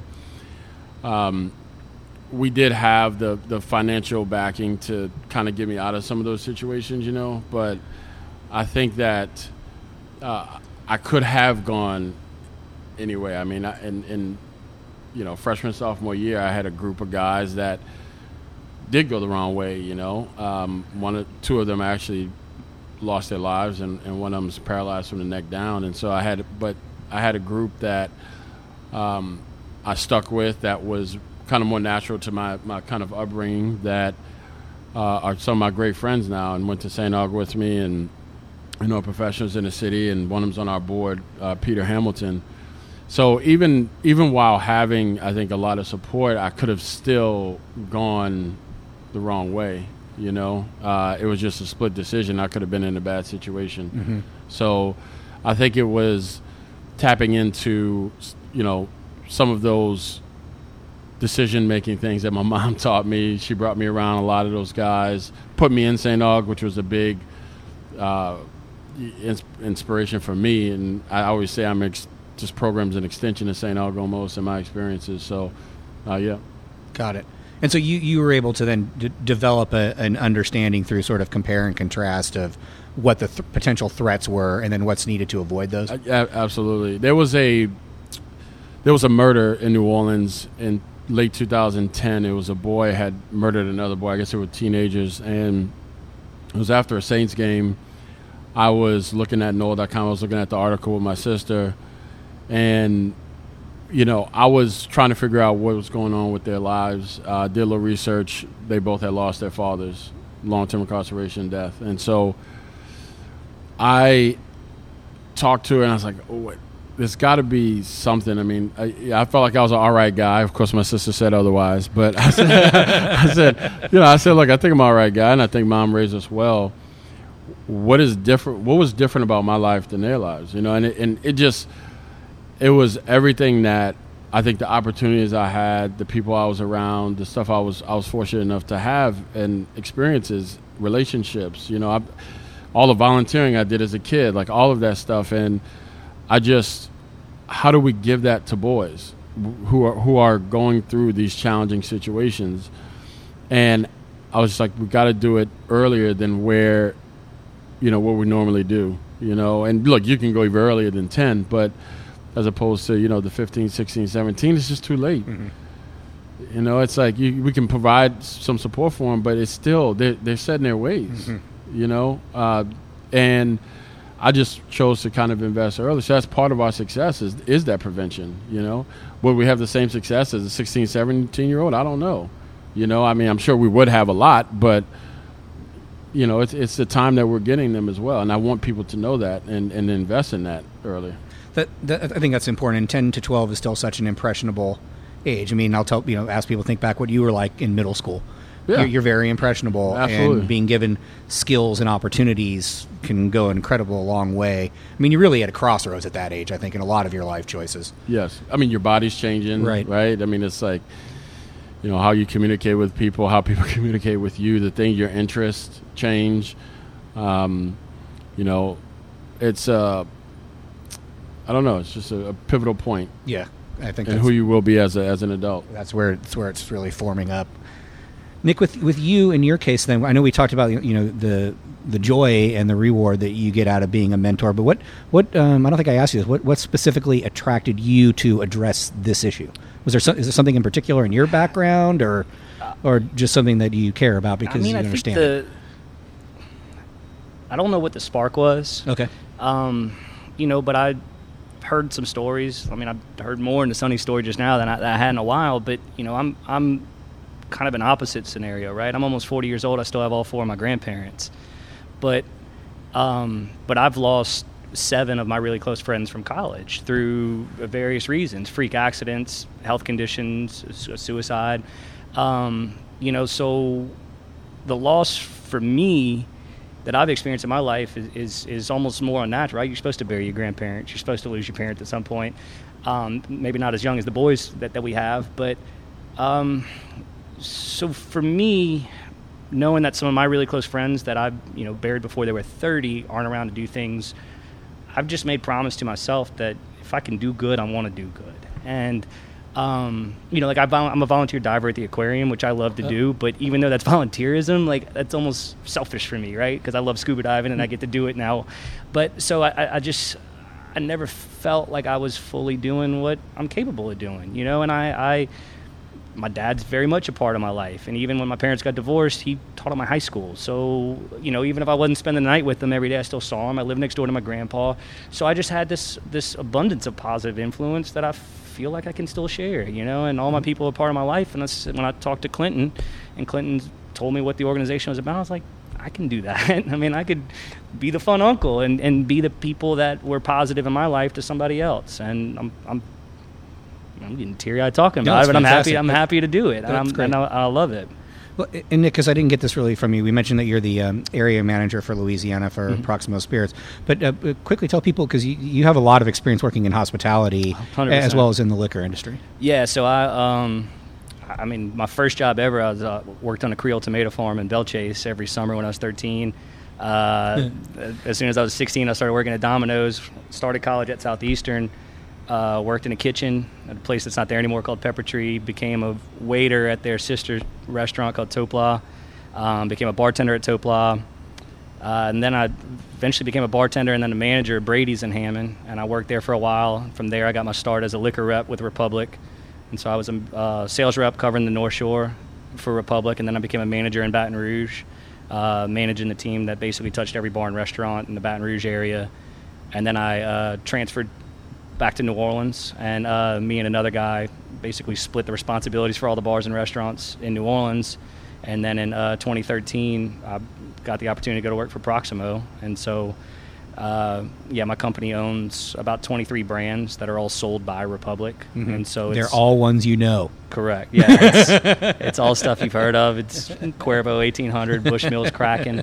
We did have the financial backing to kind of get me out of some of those situations, but I think that I could have gone anyway. I mean, in freshman, sophomore year, I had a group of guys that did go the wrong way, two of them actually lost their lives, and one of them's paralyzed from the neck down. And so I had a group that I stuck with that was kind of more natural to my kind of upbringing, that are some of my great friends now and went to St. Aug with me, and professionals in the city, and one of them's on our board, Peter Hamilton. So even while having, I think, a lot of support, I could have still gone the wrong way. You know, it was just a split decision. I could have been in a bad situation. Mm-hmm. So I think it was tapping into, you know, some of those decision-making things that my mom taught me. She brought me around a lot of those guys, put me in St. Aug, which was a big inspiration for me. And I always say this program's an extension of St. Aug almost in my experiences. So, yeah. Got it. And so you were able to then develop an understanding through sort of compare and contrast of what the potential threats were and then what's needed to avoid those? Absolutely. There was a murder in New Orleans in late 2010. It was a boy had murdered another boy. I guess they were teenagers. And it was after a Saints game. I was looking at NOLA.com. I was looking at the article with my sister. And you know, I was trying to figure out what was going on with their lives. Did a little research. They both had lost their fathers, long-term incarceration and death. And so I talked to her, and I was like, oh, there's got to be something. I mean, I felt like I was an all right guy. Of course, my sister said otherwise. But I said, look, I think I'm an all right guy, and I think Mom raised us well. What is different? What was different about my life than their lives? You know, and it was everything that I think the opportunities I had, the people I was around, the stuff I was fortunate enough to have, and experiences, relationships. You know, all the volunteering I did as a kid, like all of that stuff. And how do we give that to boys who are going through these challenging situations? And I was just like, we got to do it earlier than what we normally do. You know, and look, you can go even earlier than 10, but as opposed to, you know, the 15, 16, 17, it's just too late. Mm-hmm. You know, it's like we can provide some support for them, but it's still, they're set in their ways, mm-hmm. you know. And I just chose to kind of invest early. So that's part of our success is that prevention, you know. Would we have the same success as a 16, 17-year-old? I don't know. You know, I mean, I'm sure we would have a lot, but, you know, it's the time that we're getting them as well. And I want people to know that and invest in that early. I think that's important. And 10 to 12 is still such an impressionable age. I mean, ask people to think back what you were like in middle school. Yeah. You're very impressionable. Absolutely. And being given skills and opportunities can go an incredible long way. I mean, you're really at a crossroads at that age, I think, in a lot of your life choices. Yes. I mean, your body's changing, right? I mean, it's like, you know, how you communicate with people, how people communicate with you, your interests change. You know, it's I don't know. It's just a pivotal point. Yeah, I think. And who you will be as an adult. That's where it's really forming up. Nick, with you in your case, then I know we talked about the joy and the reward that you get out of being a mentor. But what I don't think I asked you this. What specifically attracted you to address this issue? Is there something in particular in your background, or just something that you care about because you understand? I don't know what the spark was. Okay. But I heard some stories. I mean, I've heard more in the Sonny story just now than I had in a while. But I'm kind of an opposite scenario, right? I'm almost 40 years old. I still have all four of my grandparents, but I've lost 7 of my really close friends from college through various reasons: freak accidents, health conditions, suicide. So the loss for me that I've experienced in my life is almost more unnatural, right? You're supposed to bury your grandparents. You're supposed to lose your parents at some point. Maybe not as young as the boys that we have, but so for me, knowing that some of my really close friends that I've buried before they were 30 aren't around to do things, I've just made promise to myself that if I can do good, I want to do good. And I'm a volunteer diver at the aquarium, which I love to do, but even though that's volunteerism, like that's almost selfish for me, right? Because I love scuba diving and I get to do it now. But so I never felt like I was fully doing what I'm capable of doing, and my dad's very much a part of my life. And even when my parents got divorced, he taught at my high school. So, even if I wasn't spending the night with them every day, I still saw him. I lived next door to my grandpa. So I just had this abundance of positive influence that I feel like I can still share, and all my people are part of my life. And that's when I talked to Clinton, and Clinton told me what the organization was about. I was like, I can do that. I mean, I could be the fun uncle and be the people that were positive in my life to somebody else. And I'm I'm getting teary-eyed talking about it, but fantastic. I'm happy to do it, That's great. and I love it. Well, and Nick, because I didn't get this really from you, we mentioned that you're the area manager for Louisiana for Proximo Spirits. But quickly tell people, because you have a lot of experience working in hospitality 100%. as well as in the liquor industry. Yeah, so I mean, my first job ever, I was worked on a Creole tomato farm in Belchase every summer when I was 13. As soon as I was 16, I started working at Domino's. Started college at Southeastern. Worked in a kitchen at a place that's not there anymore called Pepper Tree. Became a waiter at their sister restaurant called Topla. Became a bartender at Topla. And then I eventually became a bartender and then a manager at Brady's in Hammond. And I worked there for a while. From there, I got my start as a liquor rep with Republic. And so I was a sales rep covering the North Shore for Republic. And then I became a manager in Baton Rouge, managing the team that basically touched every bar and restaurant in the Baton Rouge area. And then I transferred back to New Orleans, and me and another guy basically split the responsibilities for all the bars and restaurants in New Orleans. And then in 2013, I got the opportunity to go to work for Proximo. And so, my company owns about 23 brands that are all sold by Republic. Mm-hmm. And so they're all ones you know. Correct. Yeah, it's all stuff you've heard of. It's Cuervo 1800, Bushmills, Kraken.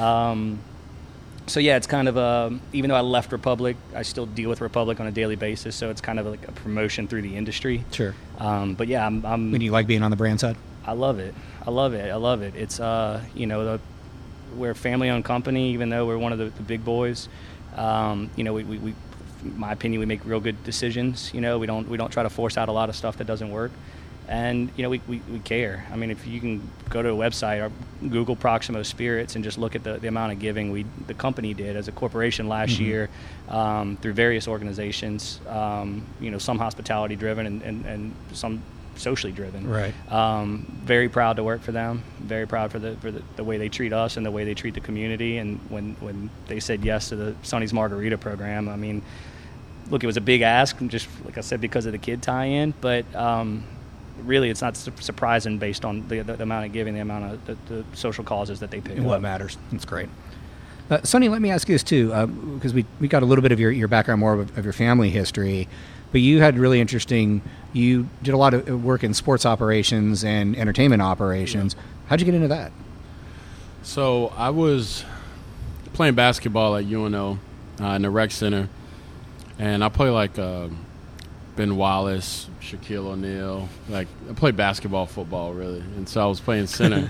So yeah, it's kind of even though I left Republic, I still deal with Republic on a daily basis. So it's kind of like a promotion through the industry. Sure. But yeah, I'm. When you like being on the brand side? I love it. It's we're a family-owned company, even though we're one of the big boys. We in my opinion, we make real good decisions. We don't try to force out a lot of stuff that doesn't work. And, we care. I mean, if you can go to a website or Google Proximo Spirits and just look at the amount of giving the company did as a corporation last year through various organizations, some hospitality driven and some socially driven. Right. Very proud to work for them. Very proud for the way they treat us and the way they treat the community. And when they said yes to the Sonny's Margarita program, I mean, look, it was a big ask, just like I said, because of the kid tie-in, but really it's not surprising based on the amount of giving, the amount of the social causes that they pick And up. what matters. That's great. Sonny, let me ask you this too, because we got a little bit of your background, more of your family history, but you had really interesting, you did a lot of work in sports operations and entertainment operations. Yeah. How'd you get into that? So I was playing basketball at UNO in the rec center, and I play like Ben Wallace, Shaquille O'Neal. Like, I played basketball, football, really. And so I was playing center.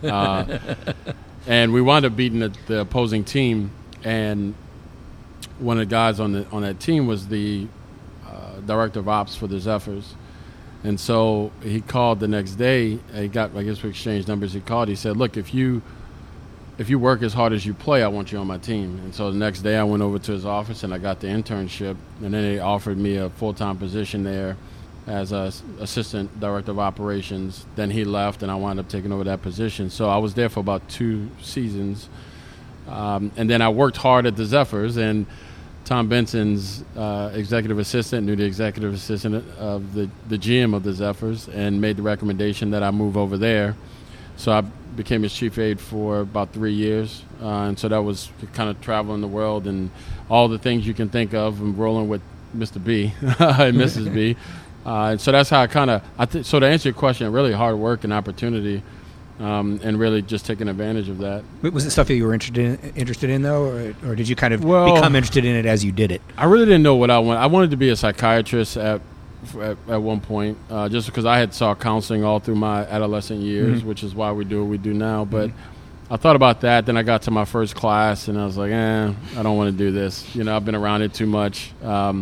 And we wound up beating the opposing team. And one of the guys on that team was the director of ops for the Zephyrs. And so he called the next day. I guess we exchanged numbers. He called. He said, look, if you work as hard as you play, I want you on my team. And so the next day I went over to his office and I got the internship. And then they offered me a full-time position there as a assistant director of operations. Then he left and I wound up taking over that position. So I was there for about 2 seasons. And then I worked hard at the Zephyrs. And Tom Benson's executive assistant knew the executive assistant of the GM of the Zephyrs and made the recommendation that I move over there. So I became his chief aide for about 3 years, and so that was kind of traveling the world and all the things you can think of and rolling with Mr. B and Mrs. B. And so that's how I kind of so to answer your question, really hard work and opportunity, and really just taking advantage of that. Was it stuff that you were interested in though, or did you kind of become interested in it as you did it? I really didn't know what I wanted. I wanted to be a psychiatrist at one point, just because I had sought counseling all through my adolescent years, which is why we do what we do now. But I thought about that. Then I got to my first class, and I was like, I don't want to do this. I've been around it too much.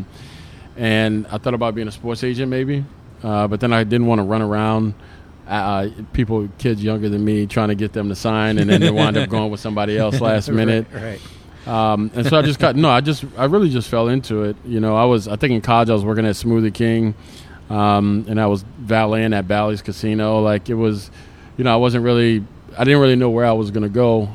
And I thought about being a sports agent maybe, but then I didn't want to run around kids younger than me, trying to get them to sign, and then they wound up going with somebody else last minute. Right. And so I really just fell into it. I think in college I was working at Smoothie King, and I was valeting at Bally's Casino. Like, it was, I didn't really know where I was going to go.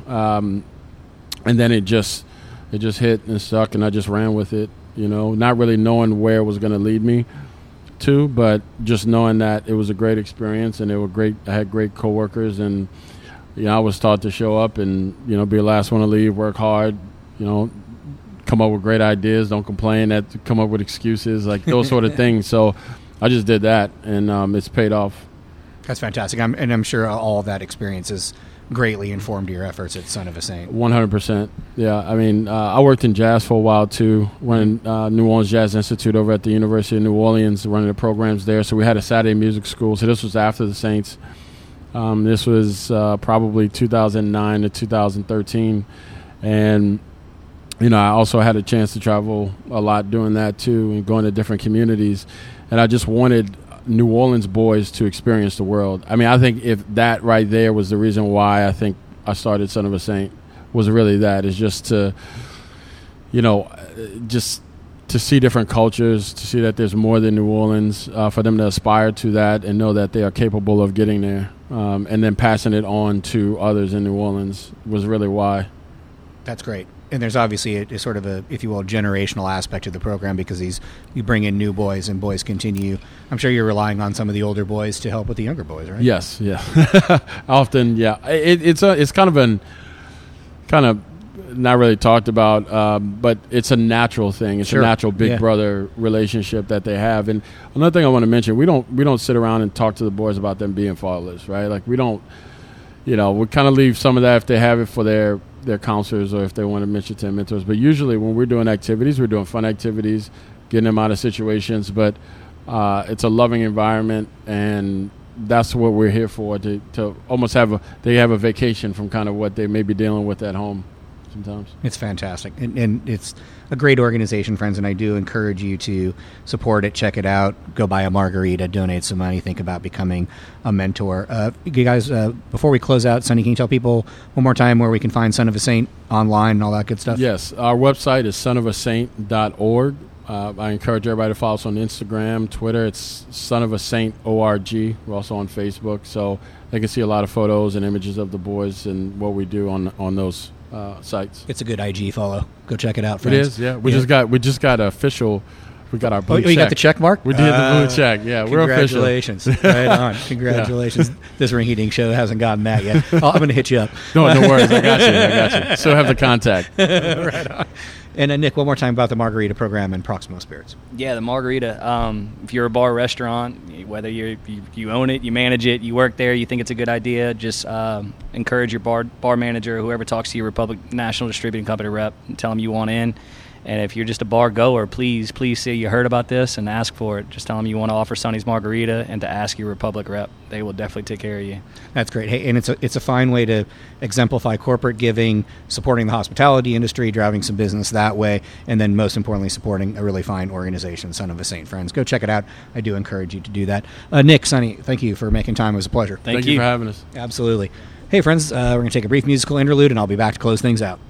And then it just hit and stuck, and I just ran with it, not really knowing where it was going to lead me to, but just knowing that it was a great experience and I had great coworkers, and, I was taught to show up and, be the last one to leave, work hard, come up with great ideas, don't complain, come up with excuses, like those sort of things. So I just did that, and it's paid off. That's fantastic. I'm sure all of that experience has greatly informed your efforts at Son of a Saint. 100%. Yeah, I mean, I worked in jazz for a while too, running New Orleans Jazz Institute over at the University of New Orleans, running the programs there. So we had a Saturday music school. So this was after the Saints. This was probably 2009 to 2013. And, you know, I also had a chance to travel a lot doing that too and going to different communities. And I just wanted New Orleans boys to experience the world. I mean, I think if that right there was the reason why I think I started Son of a Saint, was really that, is just to, you know, just to see different cultures, to see that there's more than New Orleans, for them to aspire to that and know that they are capable of getting there, and then passing it on to others in New Orleans was really why. That's great. And there's obviously a sort of a, if you will, generational aspect of the program, because you bring in new boys and boys continue. I'm sure you're relying on some of the older boys to help with the younger boys, right? Yes, yeah. Often, yeah. It's kind of not really talked about, but it's a natural thing. It's Sure. a natural big brother relationship that they have. And another thing I want to mention, we don't sit around and talk to the boys about them being fathers, right? Like we don't, you know, we kind of leave some of that if they have it for their counselors or if they want to mention to their mentors. But usually when we're doing activities, we're doing fun activities, getting them out of situations. But it's a loving environment, and that's what we're here for, to almost have a vacation from kind of what they may be dealing with at home sometimes. It's fantastic. And it's a great organization, friends, and I do encourage you to support it, check it out, go buy a margarita, donate some money, think about becoming a mentor. You guys, before we close out, Sonny, can you tell people one more time where we can find Son of a Saint online and all that good stuff? Yes, our website is sonofasaint.org. I encourage everybody to follow us on Instagram, Twitter. It's Son of a Saint ORG. We're also on Facebook, so they can see a lot of photos and images of the boys and what we do on those sites. It's a good IG follow. Go check it out, friends. It is, yeah. We just got official. We got our blue check. You got the check mark? We did the blue check. Yeah, we're official. Congratulations. Right on. Congratulations. This ring heating show hasn't gotten that yet. I'm going to hit you up. No worries. I got you. Still have the contact. Right on. And Nick, one more time about the margarita program and Proximo Spirits. Yeah, the margarita. If you're a bar or restaurant, whether you own it, you manage it, you work there, you think it's a good idea, just encourage your bar manager, whoever talks to your Republic National Distributing Company rep, and tell them you want in. And if you're just a bar goer, please say you heard about this and ask for it. Just tell them you want to offer Sonny's Margarita and to ask your Republic rep. They will definitely take care of you. That's great. Hey, and it's a fine way to exemplify corporate giving, supporting the hospitality industry, driving some business that way, and then most importantly, supporting a really fine organization, Son of a Saint. Friends, go check it out. I do encourage you to do that. Nick, Sonny, thank you for making time. It was a pleasure. Thank you for having us. Absolutely. Hey, friends, we're going to take a brief musical interlude, and I'll be back to close things out.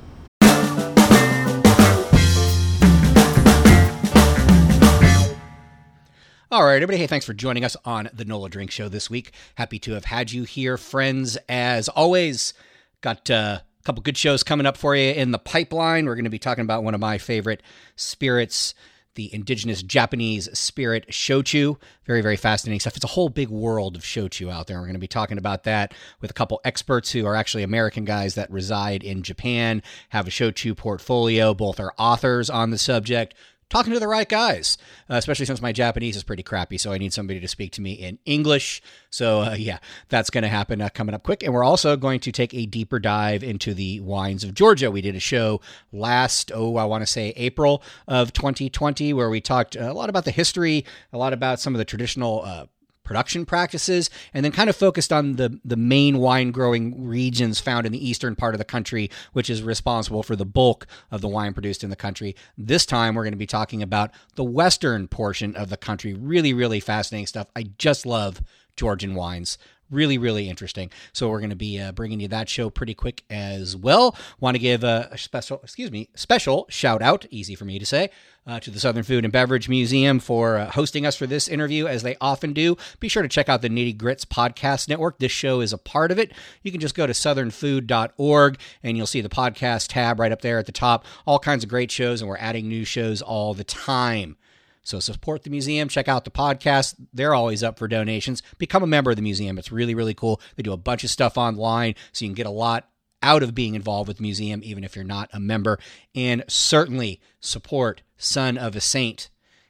All right, everybody. Hey, thanks for joining us on the NOLA Drink Show this week. Happy to have had you here, friends. As always, got a couple good shows coming up for you in the pipeline. We're going to be talking about one of my favorite spirits, the indigenous Japanese spirit shochu. Very, very fascinating stuff. It's a whole big world of shochu out there. We're going to be talking about that with a couple experts who are actually American guys that reside in Japan, have a shochu portfolio. Both are authors on the subject. Talking to the right guys, especially since my Japanese is pretty crappy, so I need somebody to speak to me in English. So, yeah, that's going to happen coming up quick. And we're also going to take a deeper dive into the wines of Georgia. We did a show last, I want to say April of 2020, where we talked a lot about the history, a lot about some of the traditional production practices, and then kind of focused on the main wine growing regions found in the eastern part of the country, which is responsible for the bulk of the wine produced in the country. This time we're going to be talking about the western portion of the country. Really, really fascinating stuff. I just love Georgian wines. Really, really interesting. So we're going to be bringing you that show pretty quick as well. Want to give a special shout out, easy for me to say, to the Southern Food and Beverage Museum for hosting us for this interview, as they often do. Be sure to check out the Nitty Grits Podcast Network. This show is a part of it. You can just go to southernfood.org and you'll see the podcast tab right up there at the top. All kinds of great shows, and we're adding new shows all the time. So support the museum, check out the podcast. They're always up for donations. Become a member of the museum. It's really, really cool. They do a bunch of stuff online, so you can get a lot out of being involved with the museum, even if you're not a member. And certainly support Son of a Saint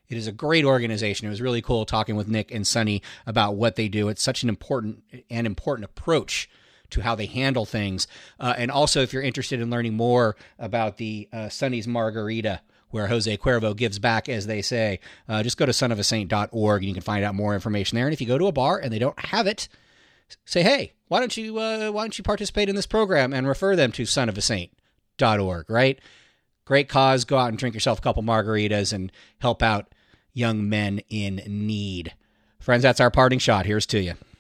It is a great organization. It was really cool talking with Nick and Sonny about what they do. It's such an important approach to how they handle things. And also, if you're interested in learning more about the Sonny's Margarita, where Jose Cuervo gives back, as they say, just go to sonofasaint.org and you can find out more information there. And if you go to a bar and they don't have it, say, hey, why don't you participate in this program and refer them to sonofasaint.org, right? Great cause. Go out and drink yourself a couple margaritas and help out young men in need. Friends, that's our parting shot. Here's to you.